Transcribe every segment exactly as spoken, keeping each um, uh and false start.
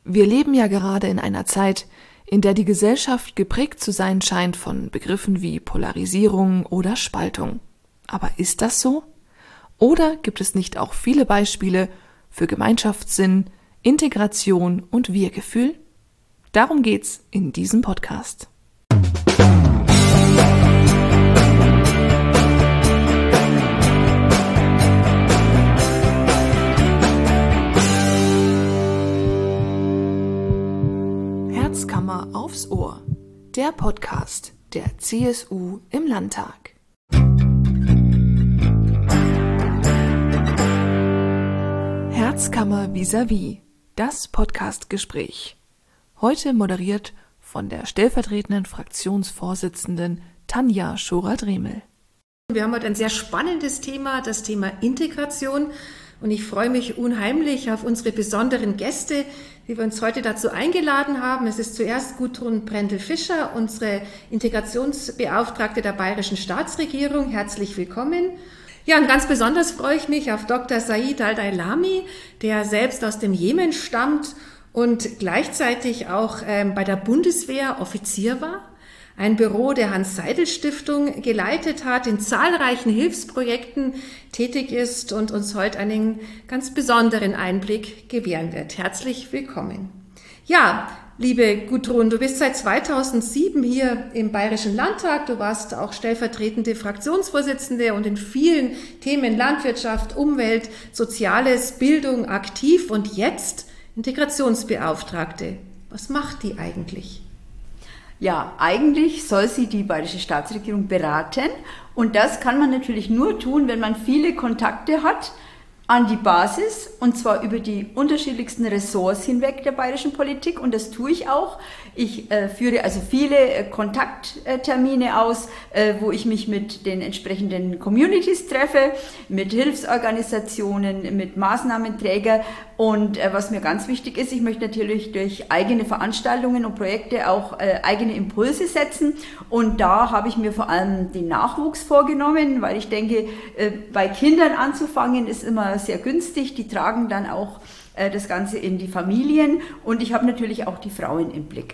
Wir leben ja gerade in einer Zeit, in der die Gesellschaft geprägt zu sein scheint von Begriffen wie Polarisierung oder Spaltung. Aber ist das so? Oder gibt es nicht auch viele Beispiele für Gemeinschaftssinn, Integration und Wir-Gefühl? Darum geht's in diesem Podcast. Herzkammer aufs Ohr, der Podcast der C S U im Landtag. Herzkammer vis-à-vis, das Podcastgespräch. Heute moderiert von der stellvertretenden Fraktionsvorsitzenden Tanja Schorer-Dremel. Wir haben heute ein sehr spannendes Thema, das Thema Integration. Und ich freue mich unheimlich auf unsere besonderen Gäste, die wir uns heute dazu eingeladen haben. Es ist zuerst Gudrun Brendel-Fischer, unsere Integrationsbeauftragte der Bayerischen Staatsregierung. Herzlich willkommen. Ja, und ganz besonders freue ich mich auf Doktor Said Al-Dailami, der selbst aus dem Jemen stammt und gleichzeitig auch ähm, bei der Bundeswehr Offizier war. Ein Büro der Hans-Seidel-Stiftung geleitet hat, in zahlreichen Hilfsprojekten tätig ist und uns heute einen ganz besonderen Einblick gewähren wird. Herzlich willkommen. Ja, liebe Gudrun, du bist seit zweitausendsieben hier im Bayerischen Landtag. Du warst auch stellvertretende Fraktionsvorsitzende und in vielen Themen Landwirtschaft, Umwelt, Soziales, Bildung aktiv und jetzt Integrationsbeauftragte. Was macht die eigentlich? Ja, eigentlich soll sie die Bayerische Staatsregierung beraten und das kann man natürlich nur tun, wenn man viele Kontakte hat an die Basis und zwar über die unterschiedlichsten Ressorts hinweg der bayerischen Politik und das tue ich auch. Ich äh, führe also viele äh, Kontakttermine aus, äh, wo ich mich mit den entsprechenden Communities treffe, mit Hilfsorganisationen, mit Maßnahmenträgern und äh, was mir ganz wichtig ist, ich möchte natürlich durch eigene Veranstaltungen und Projekte auch äh, eigene Impulse setzen und da habe ich mir vor allem den Nachwuchs vorgenommen, weil ich denke, äh, bei Kindern anzufangen ist immer sehr günstig, die tragen dann auch äh, das Ganze in die Familien und ich habe natürlich auch die Frauen im Blick.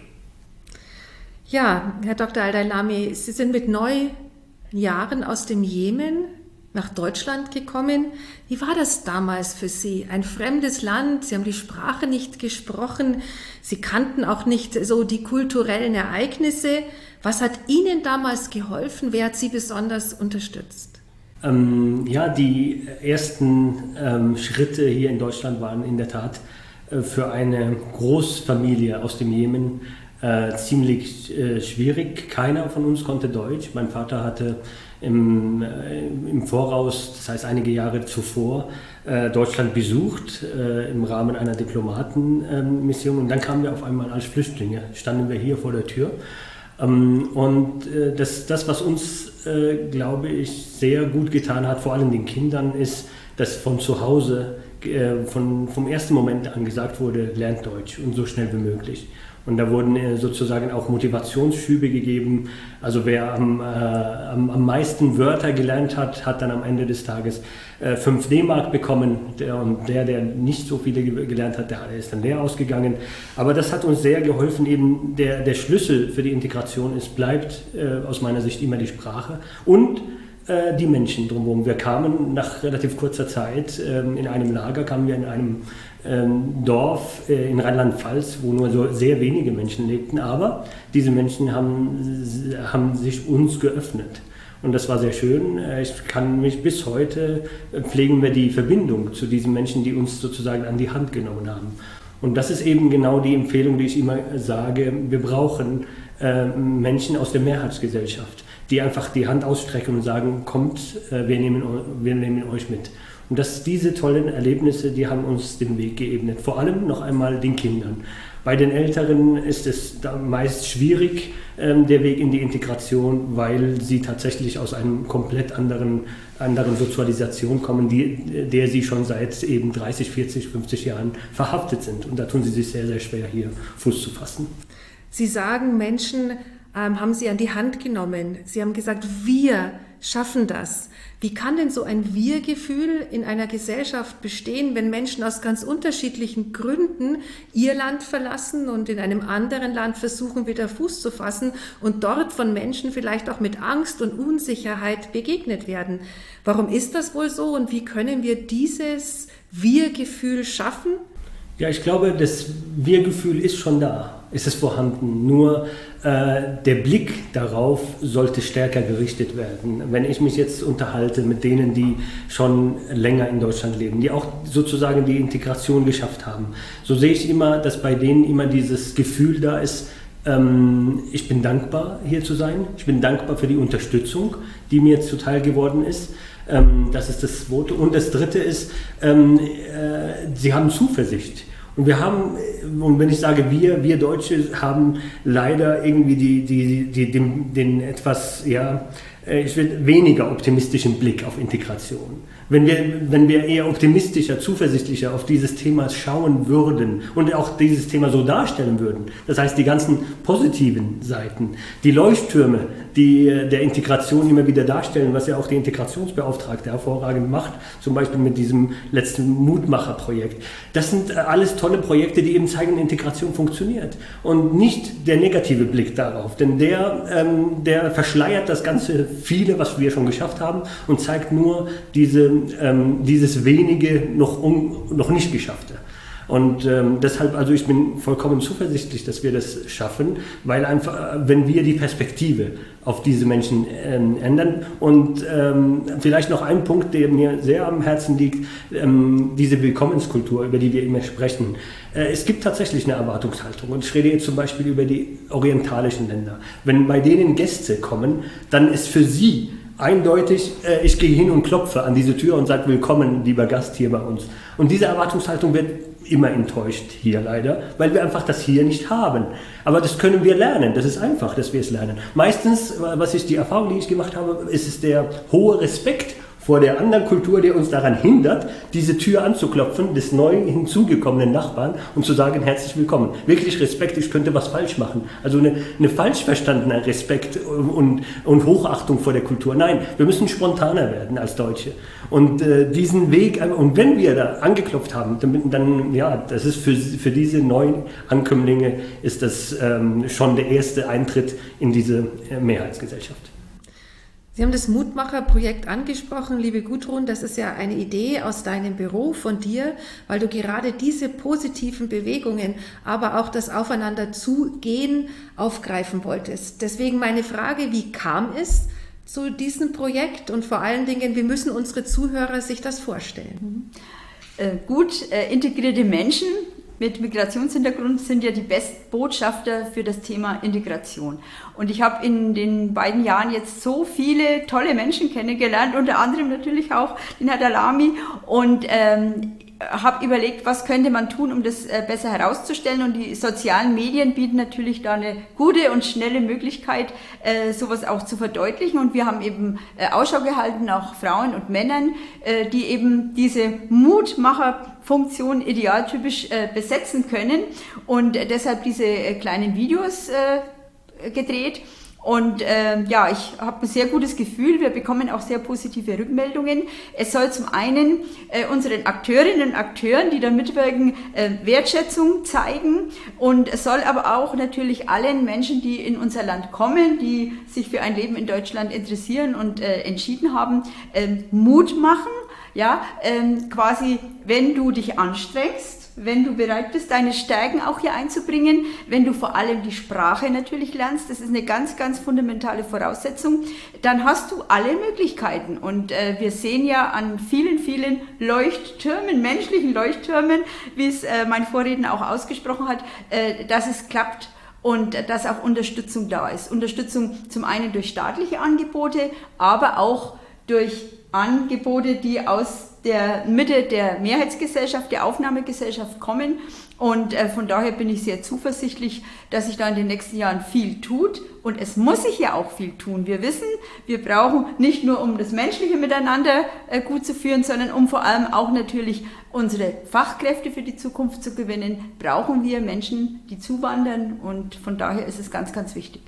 Ja, Herr Doktor Al-Dailami, Sie sind mit neun Jahren aus dem Jemen nach Deutschland gekommen. Wie war das damals für Sie? Ein fremdes Land, Sie haben die Sprache nicht gesprochen, Sie kannten auch nicht so die kulturellen Ereignisse. Was hat Ihnen damals geholfen? Wer hat Sie besonders unterstützt? Ähm, ja, die ersten ähm, Schritte hier in Deutschland waren in der Tat äh, für eine Großfamilie aus dem Jemen äh, ziemlich äh, schwierig. Keiner von uns konnte Deutsch. Mein Vater hatte im, äh, im Voraus, das heißt einige Jahre zuvor, äh, Deutschland besucht äh, im Rahmen einer Diplomatenmission. Äh, und dann kamen wir auf einmal als Flüchtlinge, standen wir hier vor der Tür. Ähm, und äh, das, das, was uns, äh, glaube ich, sehr gut getan hat, vor allem den Kindern, ist, dass von zu Hause, äh, von, vom ersten Moment an gesagt wurde, lernt Deutsch und so schnell wie möglich. Und da wurden äh, sozusagen auch Motivationsschübe gegeben. Also wer am, äh, am, am meisten Wörter gelernt hat, hat dann am Ende des Tages äh, fünf D-Mark bekommen. Der, und der, der nicht so viele ge- gelernt hat, der ist dann leer ausgegangen. Aber das hat uns sehr geholfen. Eben der, der Schlüssel für die Integration ist, bleibt äh, aus meiner Sicht immer die Sprache und äh, die Menschen drumherum. Wir kamen nach relativ kurzer Zeit äh, in einem Lager, kamen wir in einem Dorf in Rheinland-Pfalz, wo nur so sehr wenige Menschen lebten, aber diese Menschen haben, haben sich uns geöffnet und das war sehr schön. Ich kann mich bis heute, pflegen wir die Verbindung zu diesen Menschen, die uns sozusagen an die Hand genommen haben. Und das ist eben genau die Empfehlung, die ich immer sage, wir brauchen äh, Menschen aus der Mehrheitsgesellschaft, die einfach die Hand ausstrecken und sagen, kommt, äh, wir nehmen, wir nehmen euch mit. Und dass diese tollen Erlebnisse, die haben uns den Weg geebnet, vor allem noch einmal den Kindern. Bei den Älteren ist es meist schwierig, ähm, der Weg in die Integration, weil sie tatsächlich aus einem komplett anderen, anderen Sozialisation kommen, die, der sie schon seit eben dreißig, vierzig, fünfzig Jahren verhaftet sind. Und da tun sie sich sehr, sehr schwer, hier Fuß zu fassen. Sie sagen, Menschen ähm, haben Sie an die Hand genommen. Sie haben gesagt, wir schaffen das. Wie kann denn so ein Wir-Gefühl in einer Gesellschaft bestehen, wenn Menschen aus ganz unterschiedlichen Gründen ihr Land verlassen und in einem anderen Land versuchen, wieder Fuß zu fassen und dort von Menschen vielleicht auch mit Angst und Unsicherheit begegnet werden? Warum ist das wohl so und wie können wir dieses Wir-Gefühl schaffen? Ja, ich glaube, das Wir-Gefühl ist schon da, es ist vorhanden, nur äh, der Blick darauf sollte stärker gerichtet werden. Wenn ich mich jetzt unterhalte mit denen, die schon länger in Deutschland leben, die auch sozusagen die Integration geschafft haben, so sehe ich immer, dass bei denen immer dieses Gefühl da ist, ähm, ich bin dankbar, hier zu sein, ich bin dankbar für die Unterstützung, die mir zuteil geworden ist. Ähm, das ist das Zweite. Und das Dritte ist, ähm, äh, sie haben Zuversicht. Und wir haben, und wenn ich sage wir, wir Deutsche haben leider irgendwie die, die, die, den, den etwas, ja, ich will weniger optimistischen Blick auf Integration. Wenn wir, wenn wir eher optimistischer, zuversichtlicher auf dieses Thema schauen würden und auch dieses Thema so darstellen würden, das heißt die ganzen positiven Seiten, die Leuchttürme, die der Integration immer wieder darstellen, was ja auch die Integrationsbeauftragte hervorragend macht, zum Beispiel mit diesem letzten Mutmacher-Projekt. Das sind alles tolle Projekte, die eben zeigen, Integration funktioniert und nicht der negative Blick darauf, denn der, ähm, der verschleiert das ganze viele, was wir schon geschafft haben und zeigt nur diese, ähm, dieses wenige noch, un, noch nicht Geschaffte. Und ähm, deshalb, also ich bin vollkommen zuversichtlich, dass wir das schaffen, weil einfach, wenn wir die Perspektive auf diese Menschen ähm, ändern und ähm, vielleicht noch ein Punkt, der mir sehr am Herzen liegt, ähm, diese Willkommenskultur, über die wir immer sprechen. Äh, es gibt tatsächlich eine Erwartungshaltung und ich rede jetzt zum Beispiel über die orientalischen Länder. Wenn bei denen Gäste kommen, dann ist für sie eindeutig, äh, ich gehe hin und klopfe an diese Tür und sage, willkommen, lieber Gast hier bei uns. Und diese Erwartungshaltung wird immer enttäuscht hier leider, weil wir einfach das hier nicht haben. Aber das können wir lernen, das ist einfach, dass wir es lernen. Meistens, was ich die Erfahrung, die ich gemacht habe, ist es der hohe Respekt vor der anderen Kultur, der uns daran hindert, diese Tür anzuklopfen, des neu hinzugekommenen Nachbarn und zu sagen, herzlich willkommen. Wirklich Respekt, ich könnte was falsch machen. Also eine, eine falsch verstandener Respekt und, und Hochachtung vor der Kultur. Nein, wir müssen spontaner werden als Deutsche. Und äh, diesen Weg, und wenn wir da angeklopft haben, dann, dann ja, das ist für, für diese neuen Ankömmlinge ist das ähm, schon der erste Eintritt in diese äh, Mehrheitsgesellschaft. Sie haben das Mutmacher-Projekt angesprochen, liebe Gudrun, das ist ja eine Idee aus deinem Büro von dir, weil du gerade diese positiven Bewegungen, aber auch das Aufeinander-Zugehen aufgreifen wolltest. Deswegen meine Frage, wie kam es zu diesem Projekt und vor allen Dingen, wie müssen unsere Zuhörer sich das vorstellen? Äh, gut äh, integrierte Menschen mit Migrationshintergrund sind ja die Bestbotschafter für das Thema Integration. Und ich habe in den beiden Jahren jetzt so viele tolle Menschen kennengelernt, unter anderem natürlich auch den Herrn Dalami, und ähm, habe überlegt, was könnte man tun, um das äh, besser herauszustellen. Und die sozialen Medien bieten natürlich da eine gute und schnelle Möglichkeit, äh, sowas auch zu verdeutlichen. Und wir haben eben äh, Ausschau gehalten nach Frauen und Männern, äh, die eben diese Mutmacherfunktion idealtypisch äh, besetzen können. Und äh, deshalb diese äh, kleinen Videos äh, gedreht. Und äh, ja, ich habe ein sehr gutes Gefühl, wir bekommen auch sehr positive Rückmeldungen. Es soll zum einen äh, unseren Akteurinnen und Akteuren, die da mitwirken, äh, Wertschätzung zeigen, und es soll aber auch natürlich allen Menschen, die in unser Land kommen, die sich für ein Leben in Deutschland interessieren und äh, entschieden haben, äh, Mut machen. Ja, ähm, quasi, wenn du dich anstrengst, wenn du bereit bist, deine Stärken auch hier einzubringen, wenn du vor allem die Sprache natürlich lernst, das ist eine ganz, ganz fundamentale Voraussetzung, dann hast du alle Möglichkeiten. Und äh, wir sehen ja an vielen, vielen Leuchttürmen, menschlichen Leuchttürmen, wie es äh, mein Vorredner auch ausgesprochen hat, äh, dass es klappt. Und dass auch Unterstützung da ist. Unterstützung zum einen durch staatliche Angebote, aber auch durch Angebote, die aus der Mitte der Mehrheitsgesellschaft, der Aufnahmegesellschaft kommen. Und äh, von daher bin ich sehr zuversichtlich, dass sich da in den nächsten Jahren viel tut. Und es muss sich ja auch viel tun. Wir wissen, wir brauchen nicht nur, um das menschliche Miteinander äh, gut zu führen, sondern um vor allem auch natürlich unsere Fachkräfte für die Zukunft zu gewinnen, brauchen wir Menschen, die zuwandern. Und von daher ist es ganz, ganz wichtig.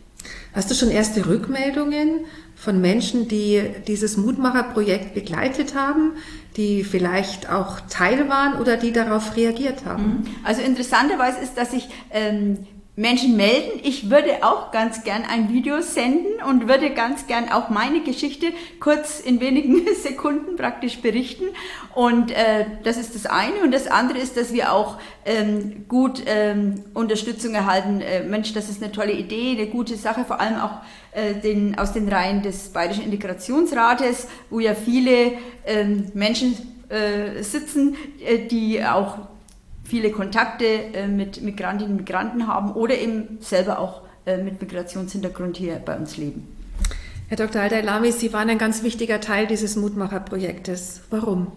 Hast du schon erste Rückmeldungen von Menschen, die dieses Mutmacherprojekt begleitet haben, die vielleicht auch Teil waren oder die darauf reagiert haben? Also interessanterweise ist, dass sich ähm, Menschen melden. Ich würde auch ganz gern ein Video senden und würde ganz gern auch meine Geschichte kurz in wenigen Sekunden praktisch berichten. Und äh, das ist das eine. Und das andere ist, dass wir auch ähm, gut ähm, Unterstützung erhalten. Äh, Mensch, das ist eine tolle Idee, eine gute Sache, vor allem auch äh, den, aus den Reihen des Bayerischen Integrationsrates, wo ja viele ähm, Menschen äh, sitzen, äh, die auch viele Kontakte äh, mit Migrantinnen und Migranten haben oder eben selber auch äh, mit Migrationshintergrund hier bei uns leben. Herr Doktor Al-Dailami, Sie waren ein ganz wichtiger Teil dieses Mutmacherprojektes. Warum?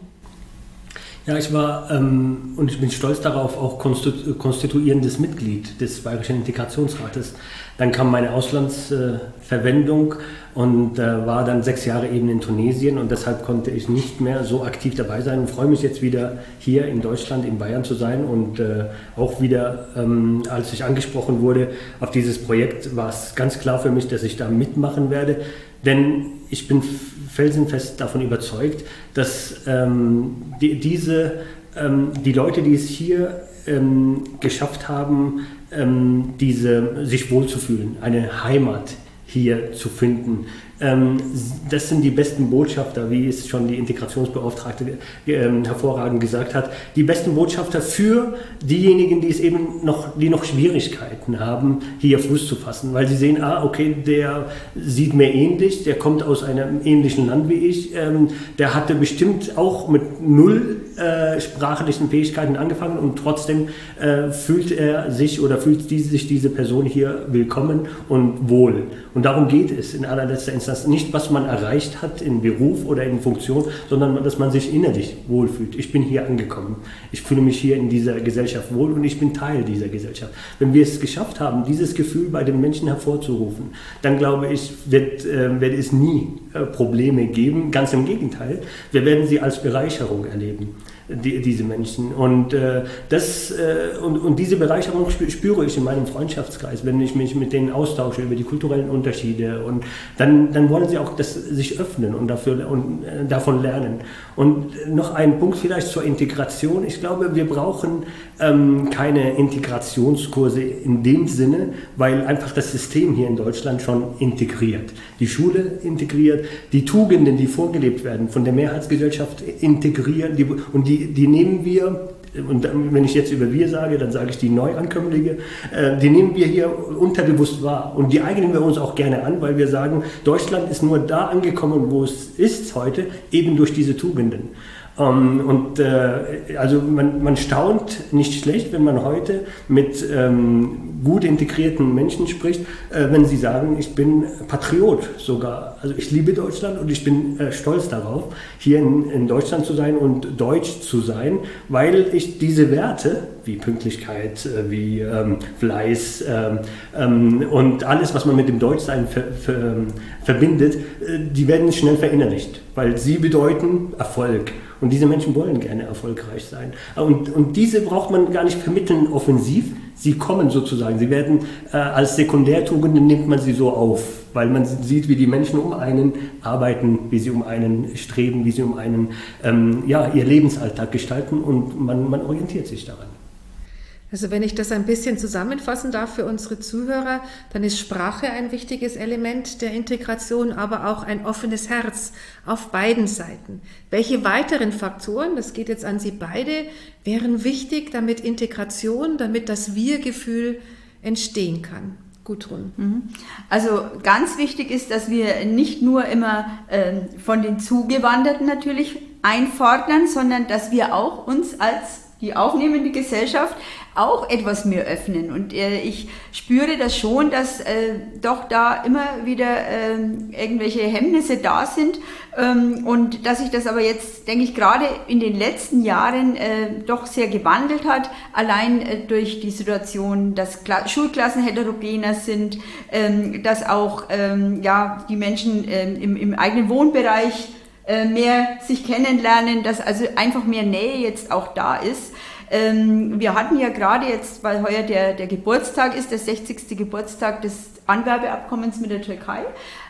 Ja, ich war ähm, und ich bin stolz darauf, auch konstitu- konstituierendes Mitglied des Bayerischen Integrationsrates. Dann kam meine Auslandsverwendung äh, und äh, war dann sechs Jahre eben in Tunesien und deshalb konnte ich nicht mehr so aktiv dabei sein und freue mich jetzt wieder hier in Deutschland, in Bayern zu sein und äh, auch wieder, ähm, als ich angesprochen wurde auf dieses Projekt, war es ganz klar für mich, dass ich da mitmachen werde, denn ich bin felsenfest davon überzeugt, dass ähm, die, diese, ähm, die Leute, die es hier ähm, geschafft haben, ähm, diese, sich wohlzufühlen, eine Heimat hier zu finden, ähm, das sind die besten Botschafter, wie es schon die Integrationsbeauftragte ähm, hervorragend gesagt hat, die besten Botschafter für diejenigen, die es eben noch, die noch Schwierigkeiten haben, hier Fuß zu fassen, weil sie sehen, ah, okay, der sieht mir ähnlich, der kommt aus einem ähnlichen Land wie ich, ähm, der hatte bestimmt auch mit null äh, sprachlichen Fähigkeiten angefangen und trotzdem äh, fühlt er sich oder fühlt die, sich diese Person hier willkommen und wohl. Und darum geht es in allerletzter Instanz. Nicht, was man erreicht hat in Beruf oder in Funktion, sondern dass man sich innerlich wohlfühlt. Ich bin hier angekommen. Ich fühle mich hier in dieser Gesellschaft wohl und ich bin Teil dieser Gesellschaft. Wenn wir es geschafft haben, dieses Gefühl bei den Menschen hervorzurufen, dann glaube ich, wird, äh, wird es nie äh, Probleme geben. Ganz im Gegenteil. Wir werden sie als Bereicherung erleben. Die, diese Menschen. Und, äh, das, äh, und, und diese Bereicherung spüre ich in meinem Freundschaftskreis, wenn ich mich mit denen austausche über die kulturellen Unterschiede. Und dann, dann wollen sie auch das, sich öffnen und, dafür, und äh, davon lernen. Und noch ein Punkt vielleicht zur Integration. Ich glaube, wir brauchen ähm, keine Integrationskurse in dem Sinne, weil einfach das System hier in Deutschland schon integriert. Die Schule integriert, die Tugenden, die vorgelebt werden, von der Mehrheitsgesellschaft integrieren die, und die Die, die nehmen wir, und wenn ich jetzt über wir sage, dann sage ich die Neuankömmlinge, äh, die nehmen wir hier unterbewusst wahr. Und die eignen wir uns auch gerne an, weil wir sagen, Deutschland ist nur da angekommen, wo es ist heute, eben durch diese Tugenden. Ähm, und äh, also man, man staunt nicht schlecht, wenn man heute mit ähm, gut integrierten Menschen spricht, äh, wenn sie sagen, ich bin Patriot sogar. Also ich liebe Deutschland und ich bin äh, stolz darauf, hier in, in Deutschland zu sein und deutsch zu sein, weil ich diese Werte wie Pünktlichkeit, äh, wie ähm, Fleiß ähm, ähm, und alles, was man mit dem Deutschsein ver, ver, verbindet, äh, die werden schnell verinnerlicht, weil sie bedeuten Erfolg. Und diese Menschen wollen gerne erfolgreich sein. Und, und diese braucht man gar nicht vermitteln offensiv. Sie kommen sozusagen. Sie werden äh, als Sekundärtugenden nimmt man sie so auf, weil man sieht, wie die Menschen um einen arbeiten, wie sie um einen streben, wie sie um einen ähm, ja, ihr Lebensalltag gestalten und man, man orientiert sich daran. Also wenn ich das ein bisschen zusammenfassen darf für unsere Zuhörer, dann ist Sprache ein wichtiges Element der Integration, aber auch ein offenes Herz auf beiden Seiten. Welche weiteren Faktoren, das geht jetzt an Sie beide, wären wichtig, damit Integration, damit das Wir-Gefühl entstehen kann? Gudrun. Also ganz wichtig ist, dass wir nicht nur immer äh, von den Zugewanderten natürlich einfordern, sondern dass wir auch uns als die aufnehmende Gesellschaft auch etwas mehr öffnen. Und äh, ich spüre das schon, dass äh, doch da immer wieder äh, irgendwelche Hemmnisse da sind ähm, und dass sich das aber jetzt, denke ich, gerade in den letzten Jahren äh, doch sehr gewandelt hat, allein äh, durch die Situation, dass Kla- Schulklassen heterogener sind, ähm, dass auch ähm, ja, die Menschen äh, im, im eigenen Wohnbereich mehr sich kennenlernen, dass also einfach mehr Nähe jetzt auch da ist. Ähm, wir hatten ja gerade jetzt, weil heuer der, der Geburtstag ist, der sechzigste Geburtstag des Anwerbeabkommens mit der Türkei,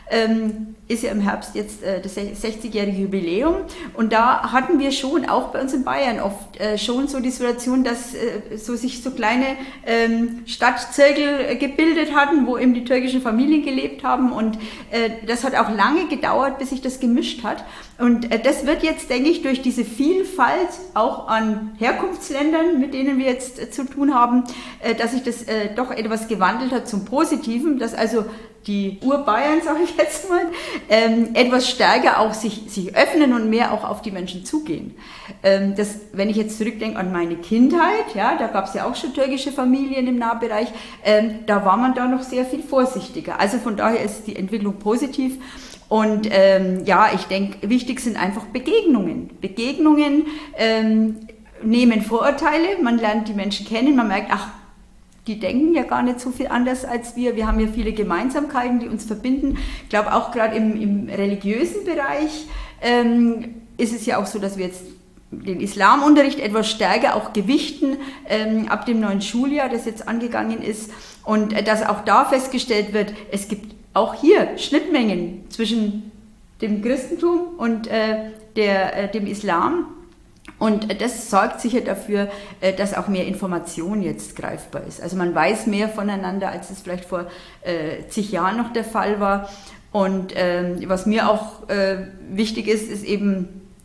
ähm, ist ja im Herbst jetzt äh, das sechzigjährige Jubiläum, und da hatten wir schon, auch bei uns in Bayern oft, äh, schon so die Situation, dass äh, so sich so kleine ähm, Stadtzirkel gebildet hatten, wo eben die türkischen Familien gelebt haben, und äh, das hat auch lange gedauert, bis sich das gemischt hat, und äh, das wird jetzt, denke ich, durch diese Vielfalt auch an Herkunftsländern, mit denen wir jetzt äh, zu tun haben, äh, dass sich das äh, doch etwas gewandelt hat zum Positiven, dass also die Urbayern, sage ich jetzt mal, ähm, etwas stärker auch sich, sich öffnen und mehr auch auf die Menschen zugehen. Ähm, das, wenn ich jetzt zurückdenke an meine Kindheit, ja, da gab es ja auch schon türkische Familien im Nahbereich, ähm, da war man da noch sehr viel vorsichtiger. Also von daher ist die Entwicklung positiv. Und ähm, ja, ich denke, wichtig sind einfach Begegnungen. Begegnungen ähm, nehmen Vorurteile, man lernt die Menschen kennen, man merkt, ach, die denken ja gar nicht so viel anders als wir. Wir haben ja viele Gemeinsamkeiten, die uns verbinden. Ich glaube, auch gerade im, im religiösen Bereich ähm, ist es ja auch so, dass wir jetzt den Islamunterricht etwas stärker auch gewichten ähm, ab dem neuen Schuljahr, das jetzt angegangen ist. Und äh, dass auch da festgestellt wird, es gibt auch hier Schnittmengen zwischen dem Christentum und äh, der, äh, dem Islam. Und das sorgt sicher dafür, dass auch mehr Information jetzt greifbar ist. Also man weiß mehr voneinander, als es vielleicht vor äh, zig Jahren noch der Fall war. Und ähm, was mir auch äh, wichtig ist, ist eben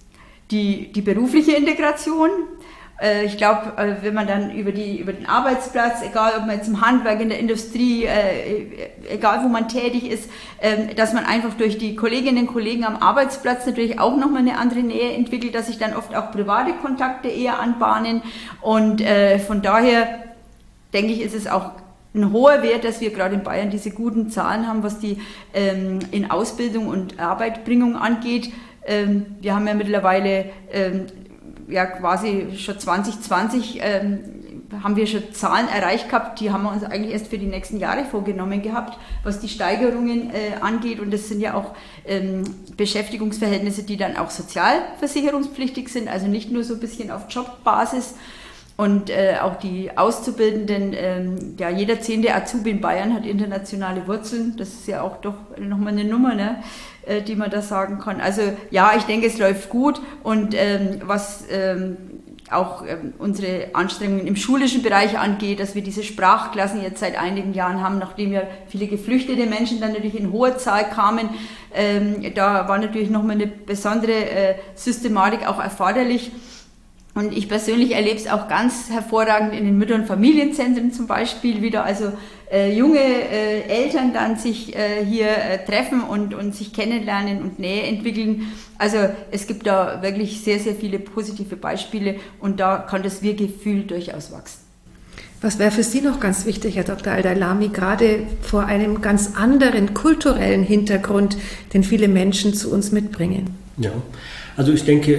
die, die berufliche Integration. Äh, ich glaube, äh, wenn man dann über, die, über den Arbeitsplatz, egal ob man jetzt im Handwerk, in der Industrie, äh, egal wo man tätig ist, äh, dass man einfach durch die Kolleginnen und Kollegen am Arbeitsplatz natürlich auch nochmal eine andere Nähe entwickelt, dass sich dann oft auch private Kontakte eher anbahnen. Und äh, von daher denke ich, ist es auch ein hoher Wert, dass wir gerade in Bayern diese guten Zahlen haben, was die ähm, in Ausbildung und Arbeitbringung angeht. Ähm, wir haben ja mittlerweile ähm, ja quasi schon zwanzig zwanzig ähm, haben wir schon Zahlen erreicht gehabt, die haben wir uns eigentlich erst für die nächsten Jahre vorgenommen gehabt, was die Steigerungen äh, angeht, und das sind ja auch ähm, Beschäftigungsverhältnisse, die dann auch sozialversicherungspflichtig sind, also nicht nur so ein bisschen auf Jobbasis. Und äh, auch die Auszubildenden, ähm, ja, jeder zehnte Azubi in Bayern hat internationale Wurzeln. Das ist ja auch doch nochmal eine Nummer, ne, äh, die man da sagen kann. Also ja, ich denke, es läuft gut, und ähm, was ähm, auch ähm, unsere Anstrengungen im schulischen Bereich angeht, dass wir diese Sprachklassen jetzt seit einigen Jahren haben, nachdem ja viele geflüchtete Menschen dann natürlich in hoher Zahl kamen. Ähm, da war natürlich nochmal eine besondere äh, Systematik auch erforderlich. Und ich persönlich erlebe es auch ganz hervorragend in den Mütter- und Familienzentren zum Beispiel, wie da also äh, junge äh, Eltern dann sich äh, hier äh, treffen und, und sich kennenlernen und Nähe entwickeln. Also es gibt da wirklich sehr, sehr viele positive Beispiele, und da kann das Wir-Gefühl durchaus wachsen. Was wäre für Sie noch ganz wichtig, Herr Doktor Al-Dailami, gerade vor einem ganz anderen kulturellen Hintergrund, den viele Menschen zu uns mitbringen? Ja. Also ich denke,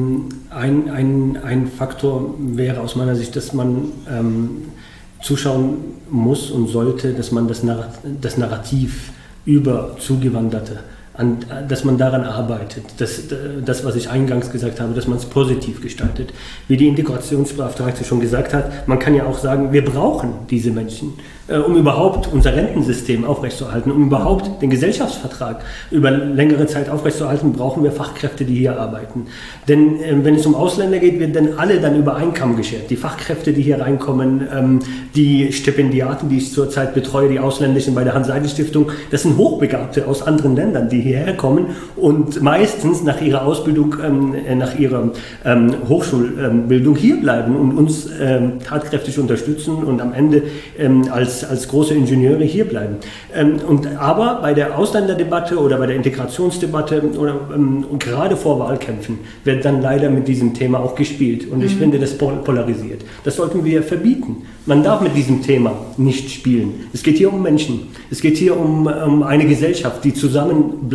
ein, ein, ein Faktor wäre aus meiner Sicht, dass man ähm, zuschauen muss und sollte, dass man das, Narr- das Narrativ über Zugewanderte, an, dass man daran arbeitet, dass, das, was ich eingangs gesagt habe, dass man es positiv gestaltet. Wie die Integrationsbeauftragte schon gesagt hat, man kann ja auch sagen, wir brauchen diese Menschen, äh, um überhaupt unser Rentensystem aufrechtzuerhalten, um überhaupt den Gesellschaftsvertrag über längere Zeit aufrechtzuerhalten, brauchen wir Fachkräfte, die hier arbeiten. Denn äh, wenn es um Ausländer geht, werden dann alle dann über einen Kamm geschert. Die Fachkräfte, die hier reinkommen, ähm, die Stipendiaten, die ich zurzeit betreue, die ausländischen bei der Hans-Seidel-Stiftung, das sind Hochbegabte aus anderen Ländern, die hierher kommen und meistens nach ihrer Ausbildung, ähm, nach ihrer ähm, Hochschulbildung hier bleiben und uns ähm, tatkräftig unterstützen und am Ende ähm, als, als große Ingenieure hier bleiben. Ähm, und, aber bei der Ausländerdebatte oder bei der Integrationsdebatte oder ähm, und gerade vor Wahlkämpfen wird dann leider mit diesem Thema auch gespielt. Und ich mhm. finde, das polarisiert. Das sollten wir verbieten. Man darf mit diesem Thema nicht spielen. Es geht hier um Menschen. Es geht hier um, um eine Gesellschaft, die zusammenbleibt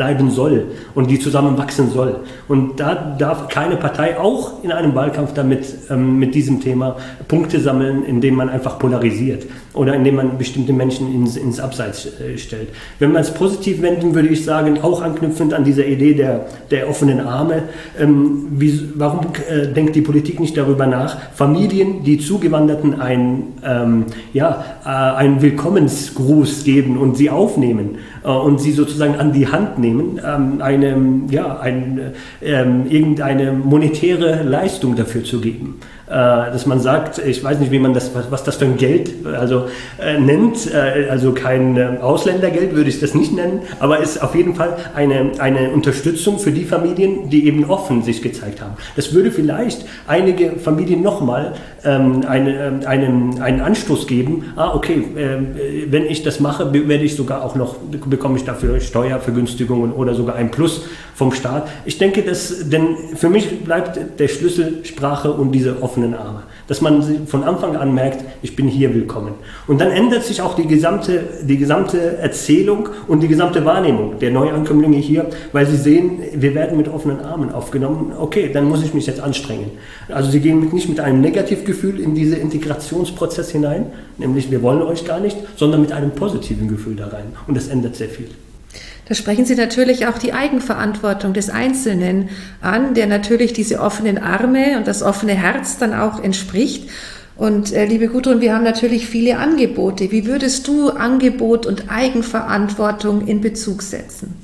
bleiben soll und die zusammenwachsen soll. Und da darf keine Partei auch in einem Wahlkampf damit ähm, mit diesem Thema Punkte sammeln, indem man einfach polarisiert oder indem man bestimmte Menschen ins, ins Abseits äh, stellt. Wenn man es positiv wenden, würde ich sagen, auch anknüpfend an diese Idee der, der offenen Arme, ähm, wie, warum äh, denkt die Politik nicht darüber nach, Familien, die Zugewanderten ein, ähm, ja, äh, einen Willkommensgruß geben und sie aufnehmen äh, und sie sozusagen an die Hand nehmen, ähm, eine, ja, ein, ähm, irgendeine monetäre Leistung dafür zu geben. Äh, dass man sagt, ich weiß nicht, wie man das, was, was das für ein Geld also, äh, nennt, äh, also kein äh, Ausländergeld würde ich das nicht nennen, aber es ist auf jeden Fall eine, eine Unterstützung für die Familien, die eben offen sich gezeigt haben. Das würde vielleicht einige Familien nochmal ähm, eine, einen, einen Anstoß geben, ah okay, äh, wenn ich das mache, werde ich sogar auch noch, bekomme ich dafür Steuervergünstigungen oder sogar ein Plus vom Staat. Ich denke, dass, denn für mich bleibt der Schlüssel Sprache und diese offenen Arme. Dass man von Anfang an merkt, ich bin hier willkommen. Und dann ändert sich auch die gesamte, die gesamte Erzählung und die gesamte Wahrnehmung der Neuankömmlinge hier, weil sie sehen, wir werden mit offenen Armen aufgenommen. Okay, dann muss ich mich jetzt anstrengen. Also sie gehen mit, nicht mit einem Negativgefühl in diesen Integrationsprozess hinein, nämlich wir wollen euch gar nicht, sondern mit einem positiven Gefühl da rein. Und das ändert sehr viel. Da sprechen Sie natürlich auch die Eigenverantwortung des Einzelnen an, der natürlich diese offenen Arme und das offene Herz dann auch entspricht. Und äh, liebe Gudrun, wir haben natürlich viele Angebote. Wie würdest du Angebot und Eigenverantwortung in Bezug setzen?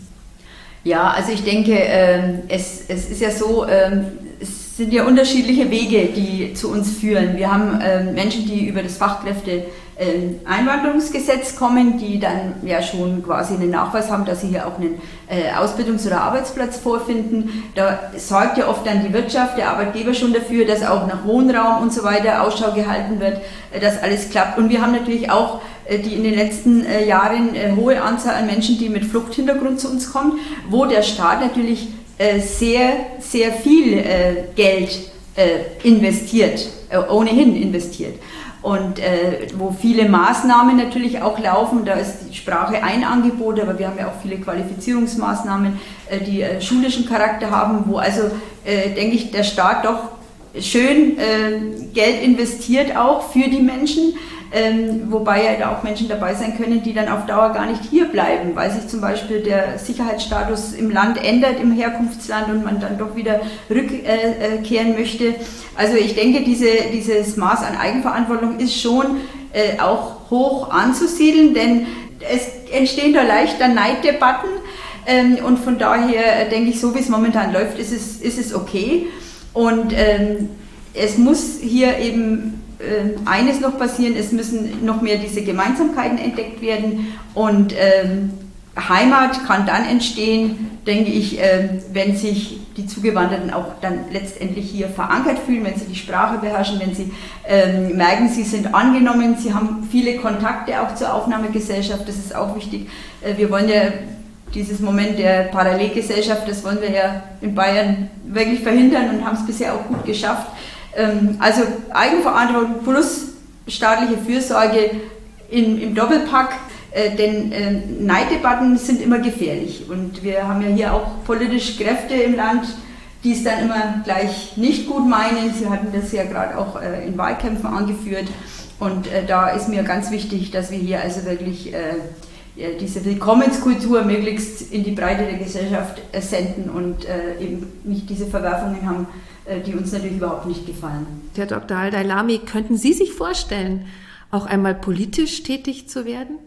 Ja, also ich denke, ähm, es, es ist ja so, ähm, es sind ja unterschiedliche Wege, die zu uns führen. Wir haben ähm, Menschen, die über das Fachkräfte Einwanderungsgesetz kommen, die dann ja schon quasi einen Nachweis haben, dass sie hier auch einen äh, Ausbildungs- oder Arbeitsplatz vorfinden. Da sorgt ja oft dann die Wirtschaft, der Arbeitgeber schon dafür, dass auch nach Wohnraum und so weiter Ausschau gehalten wird, äh, dass alles klappt. Und wir haben natürlich auch äh, die in den letzten äh, Jahren äh, hohe Anzahl an Menschen, die mit Fluchthintergrund zu uns kommen, wo der Staat natürlich äh, sehr, sehr viel äh, Geld äh, investiert, äh, ohnehin investiert. Und äh, wo viele Maßnahmen natürlich auch laufen, da ist die Sprache ein Angebot, aber wir haben ja auch viele Qualifizierungsmaßnahmen, äh, die äh, schulischen Charakter haben, wo also, äh, denke ich, der Staat doch schön äh, Geld investiert auch für die Menschen, ähm, wobei ja da auch Menschen dabei sein können, die dann auf Dauer gar nicht hier bleiben, weil sich zum Beispiel der Sicherheitsstatus im Land ändert, im Herkunftsland, und man dann doch wieder rückkehren äh, möchte. Also ich denke, diese, dieses Maß an Eigenverantwortung ist schon äh, auch hoch anzusiedeln, denn es entstehen da leicht dann Neiddebatten, ähm, und von daher äh, denke ich, so wie es momentan läuft, ist es, ist es okay. Und ähm, es muss hier eben äh, eines noch passieren, es müssen noch mehr diese Gemeinsamkeiten entdeckt werden, und ähm, Heimat kann dann entstehen, denke ich, äh, wenn sich die Zugewanderten auch dann letztendlich hier verankert fühlen, wenn sie die Sprache beherrschen, wenn sie ähm, merken, sie sind angenommen, sie haben viele Kontakte auch zur Aufnahmegesellschaft, das ist auch wichtig. Äh, wir wollen ja dieses Moment der Parallelgesellschaft, das wollen wir ja in Bayern wirklich verhindern und haben es bisher auch gut geschafft. Ähm, also Eigenverantwortung plus staatliche Fürsorge in, im Doppelpack. Äh, denn äh, Neiddebatten sind immer gefährlich, und wir haben ja hier auch politisch Kräfte im Land, die es dann immer gleich nicht gut meinen. Sie hatten das ja gerade auch äh, in Wahlkämpfen angeführt, und äh, da ist mir ganz wichtig, dass wir hier also wirklich äh, diese Willkommenskultur möglichst in die Breite der Gesellschaft äh, senden und äh, eben nicht diese Verwerfungen haben, äh, die uns natürlich überhaupt nicht gefallen. Herr Doktor Al-Dailami, könnten Sie sich vorstellen, auch einmal politisch tätig zu werden?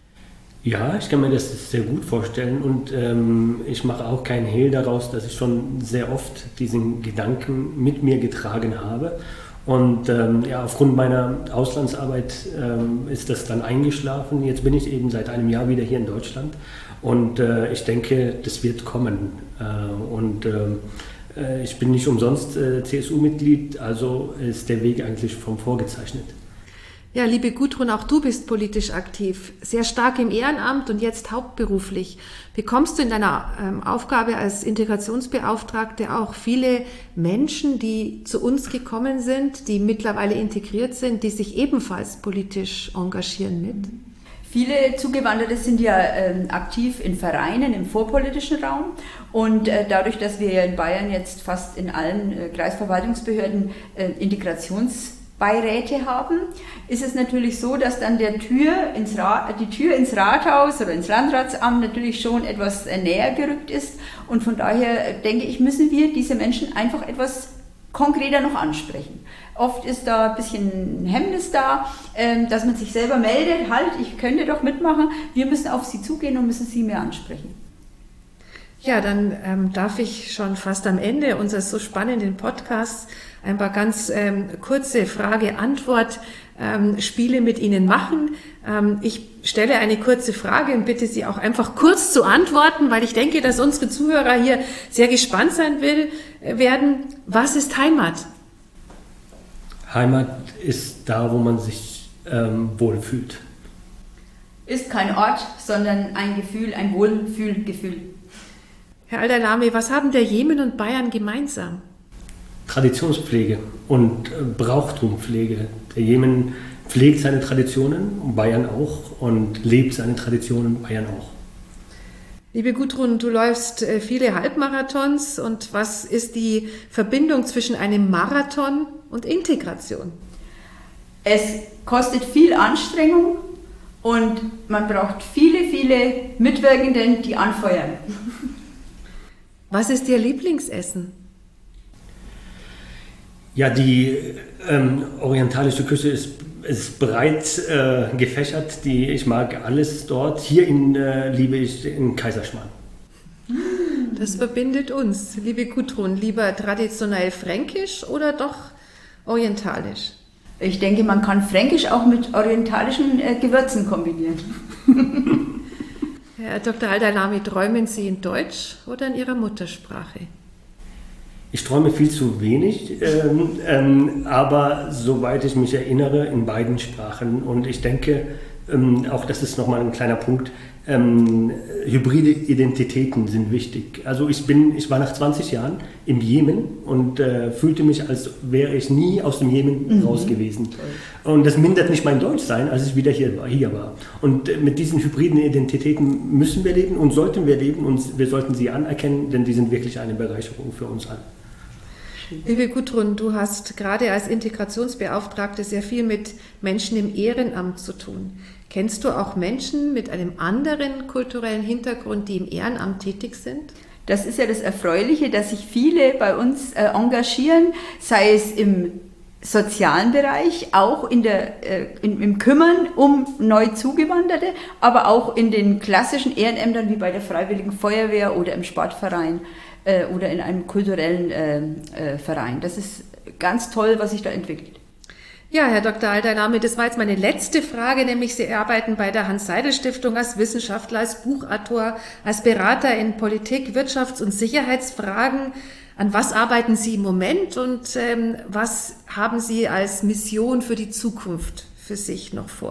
Ja, ich kann mir das sehr gut vorstellen, und ähm, ich mache auch keinen Hehl daraus, dass ich schon sehr oft diesen Gedanken mit mir getragen habe. Und ähm, ja, aufgrund meiner Auslandsarbeit ähm, ist das dann eingeschlafen. Jetzt bin ich eben seit einem Jahr wieder hier in Deutschland, und äh, ich denke, das wird kommen. Äh, und äh, ich bin nicht umsonst äh, C S U-Mitglied, also ist der Weg eigentlich schon vorgezeichnet. Ja, liebe Gudrun, auch du bist politisch aktiv, sehr stark im Ehrenamt und jetzt hauptberuflich. Bekommst du in deiner ähm, Aufgabe als Integrationsbeauftragte auch viele Menschen, die zu uns gekommen sind, die mittlerweile integriert sind, die sich ebenfalls politisch engagieren mit? Viele Zugewanderte sind ja äh, aktiv in Vereinen im vorpolitischen Raum und äh, dadurch, dass wir ja in Bayern jetzt fast in allen äh, Kreisverwaltungsbehörden äh, Integrationsbeiräte haben, ist es natürlich so, dass dann der Tür ins Ra- die Tür ins Rathaus oder ins Landratsamt natürlich schon etwas äh, näher gerückt ist und von daher äh, denke ich, müssen wir diese Menschen einfach etwas konkreter noch ansprechen. Oft ist da ein bisschen ein Hemmnis da, dass man sich selber meldet, halt, ich könnte doch mitmachen. Wir müssen auf sie zugehen und müssen sie mehr ansprechen. Ja, dann ähm, darf ich schon fast am Ende unseres so spannenden Podcasts ein paar ganz ähm, kurze Frage-Antwort-Spiele ähm, mit Ihnen machen. Ähm, ich stelle eine kurze Frage und bitte Sie auch einfach kurz zu antworten, weil ich denke, dass unsere Zuhörer hier sehr gespannt sein will, äh, werden. Was ist Heimat? Heimat ist da, wo man sich ähm, wohlfühlt. Ist kein Ort, sondern ein Gefühl, ein Wohlfühlgefühl. Herr Al-Dalami, was haben der Jemen und Bayern gemeinsam? Traditionspflege und Brauchtumpflege. Der Jemen pflegt seine Traditionen, Bayern auch, und lebt seine Traditionen, Bayern auch. Liebe Gudrun, du läufst viele Halbmarathons und was ist die Verbindung zwischen einem Marathon und Integration? Es kostet viel Anstrengung und man braucht viele, viele Mitwirkenden, die anfeuern. Was ist Ihr Lieblingsessen? Ja, die ähm, orientalische Küche ist, ist breit äh, gefächert. Die, ich mag alles dort. Hier in, äh, liebe ich den Kaiserschmarrn. Das verbindet uns. Liebe Gudrun, lieber traditionell fränkisch oder doch orientalisch? Ich denke, man kann fränkisch auch mit orientalischen äh, Gewürzen kombinieren. Herr Doktor Al-Dalami, träumen Sie in Deutsch oder in Ihrer Muttersprache? Ich träume viel zu wenig, ähm, ähm, aber soweit ich mich erinnere, in beiden Sprachen. Und ich denke, ähm, auch das ist nochmal ein kleiner Punkt, ähm, hybride Identitäten sind wichtig. Also ich bin, ich war nach zwanzig Jahren im Jemen und äh, fühlte mich, als wäre ich nie aus dem Jemen mhm. raus gewesen. Und das mindert nicht mein Deutschsein, als ich wieder hier, hier war. Und äh, mit diesen hybriden Identitäten müssen wir leben und sollten wir leben und wir sollten sie anerkennen, denn die sind wirklich eine Bereicherung für uns alle. Liebe Gudrun, du hast gerade als Integrationsbeauftragte sehr viel mit Menschen im Ehrenamt zu tun. Kennst du auch Menschen mit einem anderen kulturellen Hintergrund, die im Ehrenamt tätig sind? Das ist ja das Erfreuliche, dass sich viele bei uns äh, engagieren, sei es im sozialen Bereich, auch in der, äh, in, im Kümmern um neu Zugewanderte, aber auch in den klassischen Ehrenämtern wie bei der Freiwilligen Feuerwehr oder im Sportverein äh, oder in einem kulturellen äh, äh, Verein. Das ist ganz toll, was sich da entwickelt. Ja, Herr Doktor Al-Dalami, das war jetzt meine letzte Frage, nämlich Sie arbeiten bei der Hans-Seidel-Stiftung als Wissenschaftler, als Buchautor, als Berater in Politik, Wirtschafts- und Sicherheitsfragen. An was arbeiten Sie im Moment und ähm, was haben Sie als Mission für die Zukunft für sich noch vor?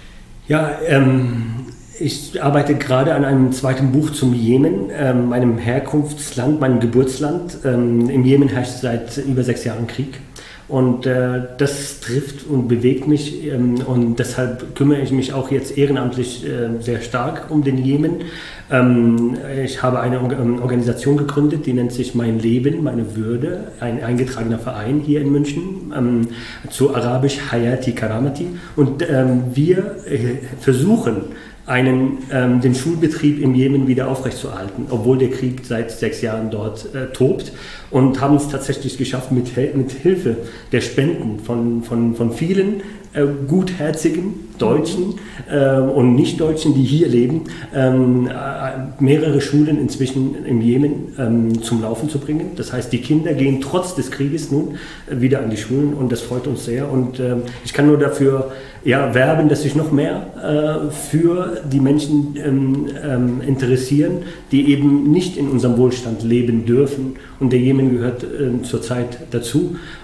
Ja, ähm, ich arbeite gerade an einem zweiten Buch zum Jemen, ähm, meinem Herkunftsland, meinem Geburtsland. Ähm, Im Jemen herrscht seit über sechs Jahren Krieg. Und äh, das trifft und bewegt mich ähm, und deshalb kümmere ich mich auch jetzt ehrenamtlich äh, sehr stark um den Jemen. Ähm, ich habe eine Organisation gegründet, die nennt sich Mein Leben, meine Würde, ein eingetragener Verein hier in München, ähm, zu Arabisch Hayati Karamati. Und ähm, wir äh, versuchen, einen, ähm, den Schulbetrieb im Jemen wieder aufrechtzuerhalten, obwohl der Krieg seit sechs Jahren dort äh, tobt, und haben es tatsächlich geschafft, mit, mit Hilfe der Spenden von, von, von vielen äh, gutherzigen Deutschen äh, und Nicht-Deutschen, die hier leben, ähm, äh, mehrere Schulen inzwischen im Jemen ähm, zum Laufen zu bringen. Das heißt, die Kinder gehen trotz des Krieges nun äh, wieder an die Schulen und das freut uns sehr. Und äh, ich kann nur dafür ja, werben, dass sich noch mehr äh, für die Menschen ähm, ähm, interessieren, die eben nicht in unserem Wohlstand leben dürfen. Und der Jemen gehört äh, zurzeit dazu.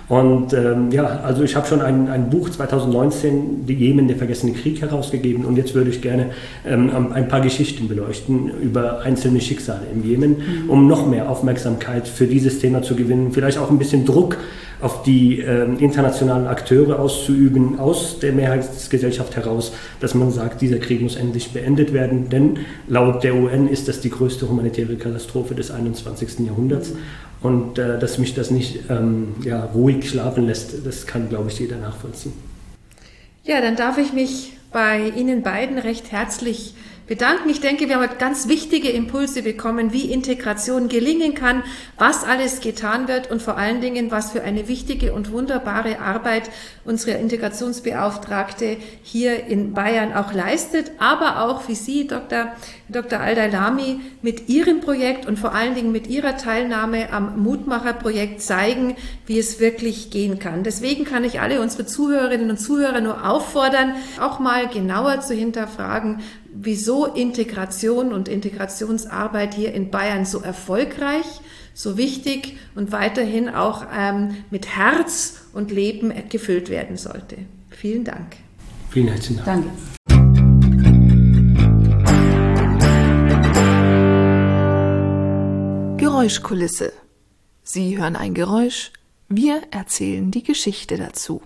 Und ähm, ja, also ich habe schon ein, ein Buch zwanzig neunzehn, Die Jemen, der vergessene Krieg, herausgegeben und jetzt würde ich gerne ähm, ein paar Geschichten beleuchten über einzelne Schicksale im Jemen, mhm. um noch mehr Aufmerksamkeit für dieses Thema zu gewinnen, vielleicht auch ein bisschen Druck auf die ähm, internationalen Akteure auszuüben, aus der Mehrheitsgesellschaft heraus, dass man sagt, dieser Krieg muss endlich beendet werden, denn laut der U N ist das die größte humanitäre Katastrophe des einundzwanzigsten Jahrhunderts. Mhm. Und äh, dass mich das nicht ähm, ja, ruhig schlafen lässt, das kann, glaube ich, jeder nachvollziehen. Ja, dann darf ich mich bei Ihnen beiden recht herzlich bedanken. Ich denke, wir haben heute ganz wichtige Impulse bekommen, wie Integration gelingen kann, was alles getan wird und vor allen Dingen, was für eine wichtige und wunderbare Arbeit unsere Integrationsbeauftragte hier in Bayern auch leistet, aber auch wie Sie, Doktor Doktor Al-Dailami, mit Ihrem Projekt und vor allen Dingen mit Ihrer Teilnahme am Mutmacher-Projekt zeigen, wie es wirklich gehen kann. Deswegen kann ich alle unsere Zuhörerinnen und Zuhörer nur auffordern, auch mal genauer zu hinterfragen, wieso Integration und Integrationsarbeit hier in Bayern so erfolgreich, so wichtig und weiterhin auch ähm, mit Herz und Leben gefüllt werden sollte. Vielen Dank. Vielen herzlichen Dank. Danke. Geräuschkulisse. Sie hören ein Geräusch, wir erzählen die Geschichte dazu.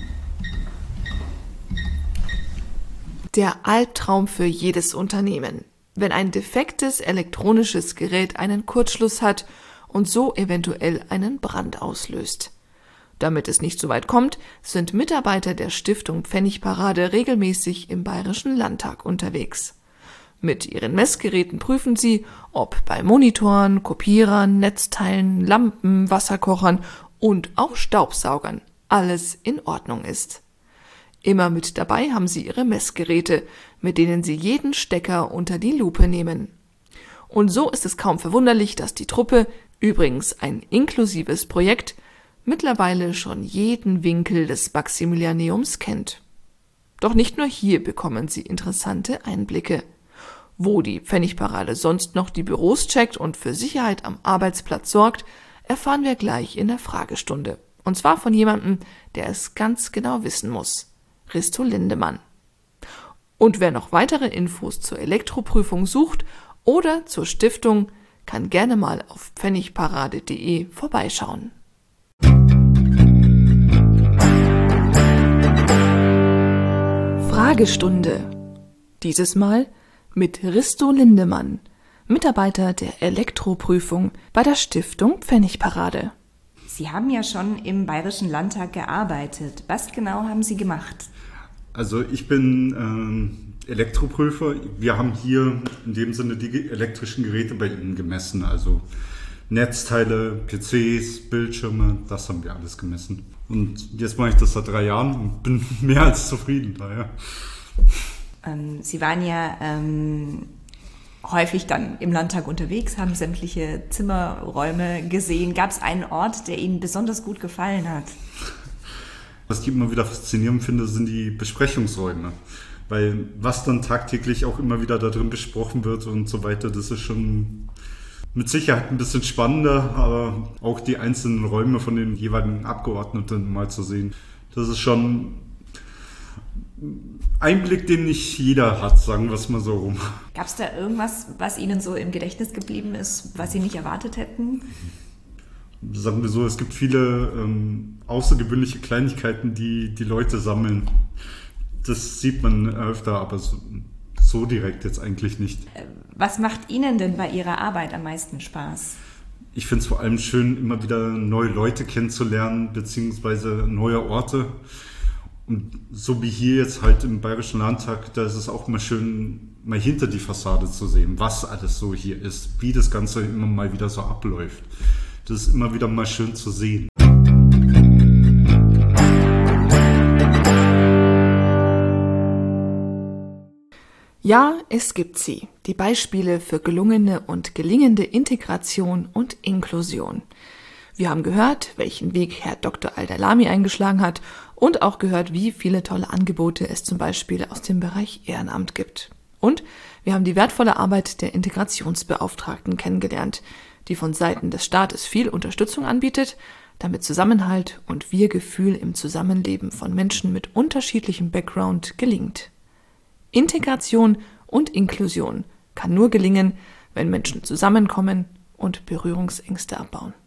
Der Albtraum für jedes Unternehmen, wenn ein defektes elektronisches Gerät einen Kurzschluss hat und so eventuell einen Brand auslöst. Damit es nicht so weit kommt, sind Mitarbeiter der Stiftung Pfennigparade regelmäßig im Bayerischen Landtag unterwegs. Mit ihren Messgeräten prüfen sie, ob bei Monitoren, Kopierern, Netzteilen, Lampen, Wasserkochern und auch Staubsaugern alles in Ordnung ist. Immer mit dabei haben sie ihre Messgeräte, mit denen sie jeden Stecker unter die Lupe nehmen. Und so ist es kaum verwunderlich, dass die Truppe, übrigens ein inklusives Projekt, mittlerweile schon jeden Winkel des Maximilianeums kennt. Doch nicht nur hier bekommen sie interessante Einblicke. Wo die Pfennigparade sonst noch die Büros checkt und für Sicherheit am Arbeitsplatz sorgt, erfahren wir gleich in der Fragestunde. Und zwar von jemandem, der es ganz genau wissen muss. Risto Lindemann. Und wer noch weitere Infos zur Elektroprüfung sucht oder zur Stiftung, kann gerne mal auf pfennigparade punkt de vorbeischauen. Fragestunde. Dieses Mal mit Risto Lindemann, Mitarbeiter der Elektroprüfung bei der Stiftung Pfennigparade. Sie haben ja schon im Bayerischen Landtag gearbeitet. Was genau haben Sie gemacht? Also ich bin ähm, Elektroprüfer. Wir haben hier in dem Sinne die elektrischen Geräte bei Ihnen gemessen. Also Netzteile, P Cs, Bildschirme, das haben wir alles gemessen. Und jetzt mache ich das seit drei Jahren und bin mehr als zufrieden daher. Ähm, Sie waren ja ähm, häufig dann im Landtag unterwegs, haben sämtliche Zimmerräume gesehen. Gab es einen Ort, der Ihnen besonders gut gefallen hat? Was ich immer wieder faszinierend finde, sind die Besprechungsräume. Weil was dann tagtäglich auch immer wieder da drin besprochen wird und so weiter, das ist schon mit Sicherheit ein bisschen spannender, aber auch die einzelnen Räume von den jeweiligen Abgeordneten mal zu sehen, das ist schon Einblick, den nicht jeder hat, sagen wir es mal so rum. Gab es da irgendwas, was Ihnen so im Gedächtnis geblieben ist, was Sie nicht erwartet hätten? Sagen wir so, es gibt viele ähm, außergewöhnliche Kleinigkeiten, die die Leute sammeln. Das sieht man öfter, aber so, so direkt jetzt eigentlich nicht. Was macht Ihnen denn bei Ihrer Arbeit am meisten Spaß? Ich finde es vor allem schön, immer wieder neue Leute kennenzulernen, beziehungsweise neue Orte. Und so wie hier jetzt halt im Bayerischen Landtag, da ist es auch mal schön, mal hinter die Fassade zu sehen, was alles so hier ist, wie das Ganze immer mal wieder so abläuft. Das ist immer wieder mal schön zu sehen. Ja, es gibt sie, die Beispiele für gelungene und gelingende Integration und Inklusion. Wir haben gehört, welchen Weg Herr Doktor Al-Dailami eingeschlagen hat und auch gehört, wie viele tolle Angebote es zum Beispiel aus dem Bereich Ehrenamt gibt. Und wir haben die wertvolle Arbeit der Integrationsbeauftragten kennengelernt, die von Seiten des Staates viel Unterstützung anbietet, damit Zusammenhalt und Wir-Gefühl im Zusammenleben von Menschen mit unterschiedlichem Background gelingt. Integration und Inklusion kann nur gelingen, wenn Menschen zusammenkommen und Berührungsängste abbauen.